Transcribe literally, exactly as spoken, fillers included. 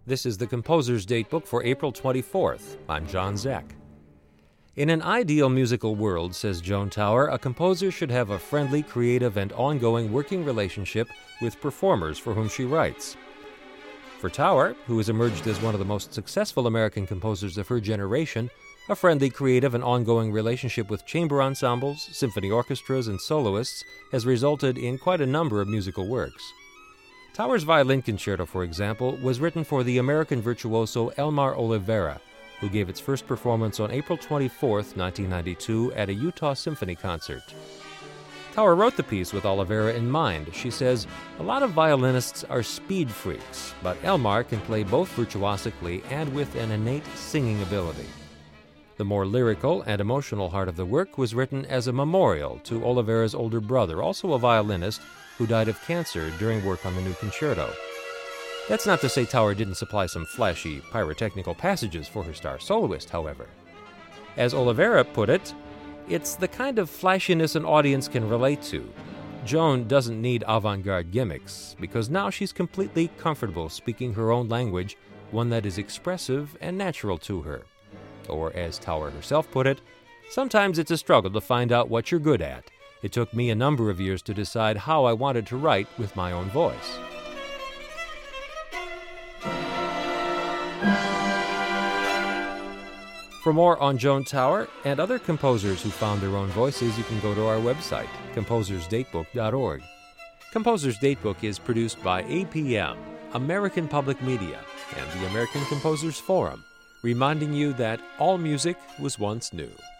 This is the Composer's Datebook for April twenty-fourth. I'm John Zek. In an ideal musical world, says Joan Tower, a composer should have a friendly, creative, and ongoing working relationship with performers for whom she writes. For Tower, who has emerged as one of the most successful American composers of her generation, a friendly, creative, and ongoing relationship with chamber ensembles, symphony orchestras, and soloists has resulted in quite a number of musical works. Tower's Violin Concerto, for example, was written for the American virtuoso Elmar Oliveira, who gave its first performance on April twenty-fourth, nineteen ninety-two, at a Utah Symphony concert. Tower wrote the piece with Oliveira in mind. She says, "A lot of violinists are speed freaks, but Elmar can play both virtuosically and with an innate singing ability." The more lyrical and emotional heart of the work was written as a memorial to Oliveira's older brother, also a violinist, who died of cancer during work on the new concerto. That's not to say Tower didn't supply some flashy, pyrotechnical passages for her star soloist, however. As Oliveira put it, it's the kind of flashiness an audience can relate to. Joan doesn't need avant-garde gimmicks, because now she's completely comfortable speaking her own language, one that is expressive and natural to her. Or, as Tower herself put it, sometimes it's a struggle to find out what you're good at. It took me a number of years to decide how I wanted to write with my own voice. For more on Joan Tower and other composers who found their own voices, you can go to our website, composers datebook dot org. Composer's Datebook is produced by A P M, American Public Media, and the American Composers Forum, reminding you that all music was once new.